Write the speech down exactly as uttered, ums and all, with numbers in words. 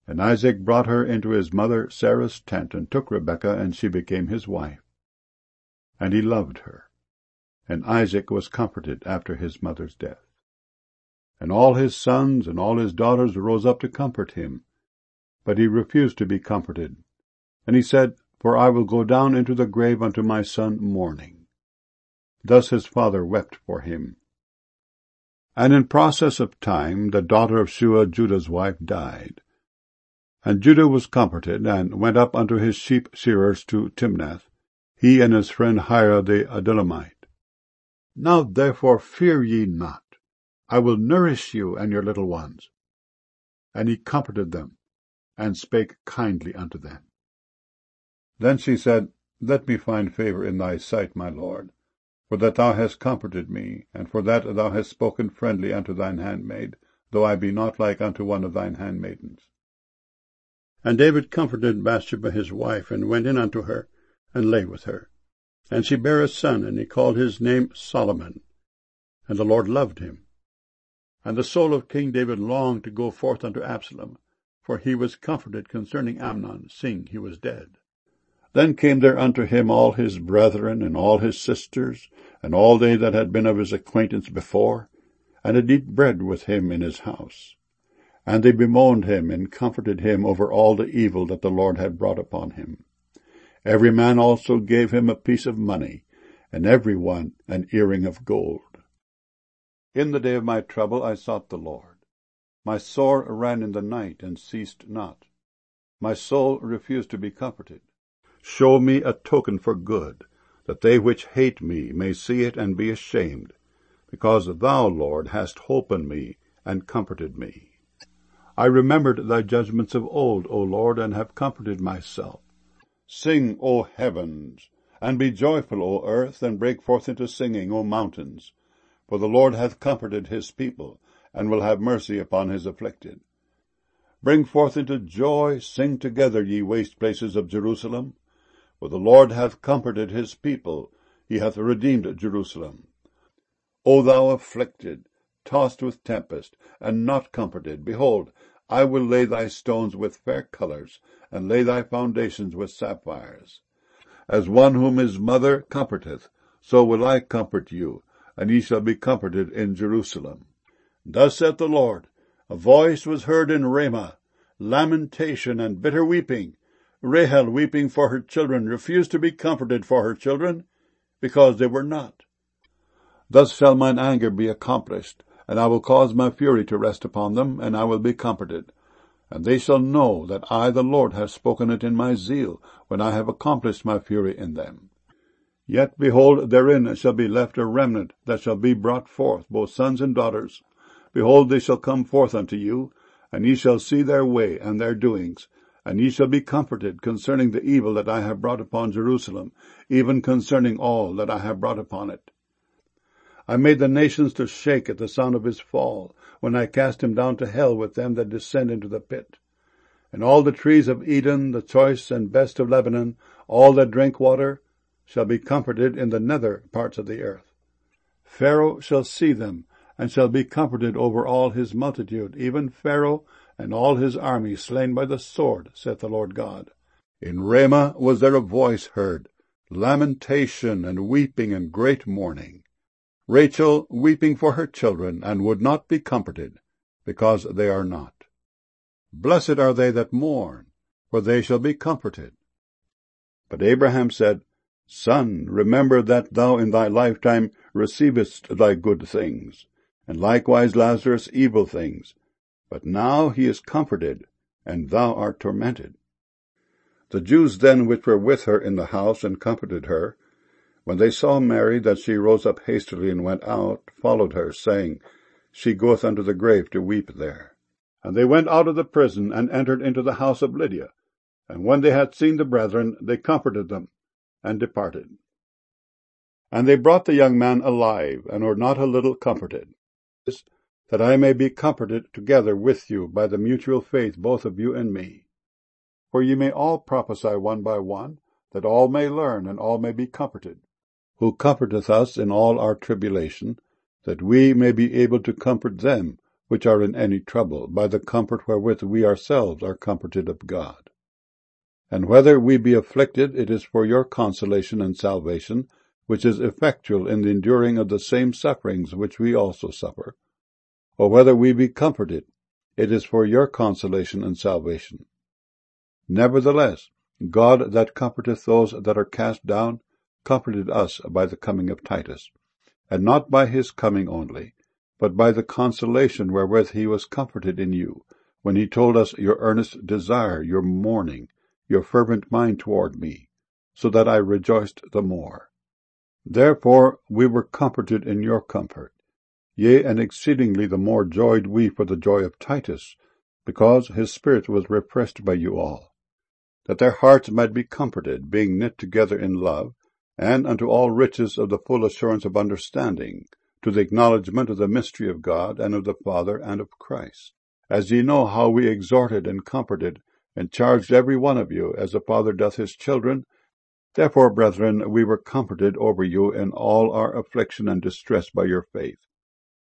And Isaac brought her into his mother Sarah's tent, and took Rebekah, and she became his wife. And he loved her. And Isaac was comforted after his mother's death. And all his sons and all his daughters rose up to comfort him. But he refused to be comforted. And he said, For I will go down into the grave unto my son mourning. Thus his father wept for him. And in process of time the daughter of Shua, Judah's wife, died. And Judah was comforted, and went up unto his sheep shearers to Timnath, he and his friend Hira the Adullamite. Now therefore fear ye not. I will nourish you and your little ones. And he comforted them, and spake kindly unto them. Then she said, Let me find favour in thy sight, my lord, for that thou hast comforted me, and for that thou hast spoken friendly unto thine handmaid, though I be not like unto one of thine handmaidens. And David comforted Bathsheba his wife, and went in unto her, and lay with her. And she bare a son, and he called his name Solomon. And the Lord loved him. And the soul of King David longed to go forth unto Absalom, for he was comforted concerning Amnon, seeing he was dead. Then came there unto him all his brethren, and all his sisters, and all they that had been of his acquaintance before, and did eat bread with him in his house. And they bemoaned him, and comforted him over all the evil that the Lord had brought upon him. Every man also gave him a piece of money, and every one an earring of gold. In the day of my trouble I sought the Lord. My sore ran in the night, and ceased not. My soul refused to be comforted. Show me a token for good, that they which hate me may see it and be ashamed, because thou, Lord, hast holpen me, and comforted me. I remembered thy judgments of old, O Lord, and have comforted myself. Sing, O heavens, and be joyful, O earth, and break forth into singing, O mountains. For the Lord hath comforted his people, and will have mercy upon his afflicted. Bring forth into joy, sing together, ye waste places of Jerusalem. For the Lord hath comforted his people, he hath redeemed Jerusalem. O thou afflicted, tossed with tempest, and not comforted, behold, I will lay thy stones with fair colours, and lay thy foundations with sapphires. As one whom his mother comforteth, so will I comfort you, and ye shall be comforted in Jerusalem. Thus saith the Lord, a voice was heard in Ramah, lamentation and bitter weeping. Rahel weeping for her children refused to be comforted for her children, because they were not. Thus shall mine anger be accomplished, and I will cause my fury to rest upon them, and I will be comforted. And they shall know that I, the Lord, have spoken it in my zeal, when I have accomplished my fury in them. Yet, behold, therein shall be left a remnant that shall be brought forth, both sons and daughters. Behold, they shall come forth unto you, and ye shall see their way and their doings, and ye shall be comforted concerning the evil that I have brought upon Jerusalem, even concerning all that I have brought upon it. I made the nations to shake at the sound of his fall, when I cast him down to hell with them that descend into the pit. And all the trees of Eden, the choice and best of Lebanon, all that drink water, shall be comforted in the nether parts of the earth. Pharaoh shall see them, and shall be comforted over all his multitude, even Pharaoh and all his army slain by the sword, saith the Lord God. In Ramah was there a voice heard, lamentation and weeping and great mourning. Rachel weeping for her children, and would not be comforted, because they are not. Blessed are they that mourn, for they shall be comforted. But Abraham said, Son, remember that thou in thy lifetime receivest thy good things, and likewise Lazarus evil things. But now he is comforted, and thou art tormented. The Jews then which were with her in the house and comforted her, when they saw Mary, that she rose up hastily and went out, followed her, saying, She goeth unto the grave to weep there. And they went out of the prison, and entered into the house of Lydia. And when they had seen the brethren, they comforted them, and departed. And they brought the young man alive, and were not a little comforted, that I may be comforted together with you by the mutual faith both of you and me. For ye may all prophesy one by one, that all may learn, and all may be comforted, who comforteth us in all our tribulation, that we may be able to comfort them which are in any trouble, by the comfort wherewith we ourselves are comforted of God. And whether we be afflicted, it is for your consolation and salvation, which is effectual in the enduring of the same sufferings which we also suffer. Or whether we be comforted, it is for your consolation and salvation. Nevertheless, God that comforteth those that are cast down, comforted us by the coming of Titus, and not by his coming only, but by the consolation wherewith he was comforted in you, when he told us your earnest desire, your mourning, your fervent mind toward me, so that I rejoiced the more. Therefore we were comforted in your comfort. Yea, and exceedingly the more joyed we for the joy of Titus, because his spirit was refreshed by you all, that their hearts might be comforted, being knit together in love, and unto all riches of the full assurance of understanding, to the acknowledgement of the mystery of God, and of the Father, and of Christ. As ye know how we exhorted and comforted, and charged every one of you, as a father doth his children, therefore, brethren, we were comforted over you in all our affliction and distress by your faith.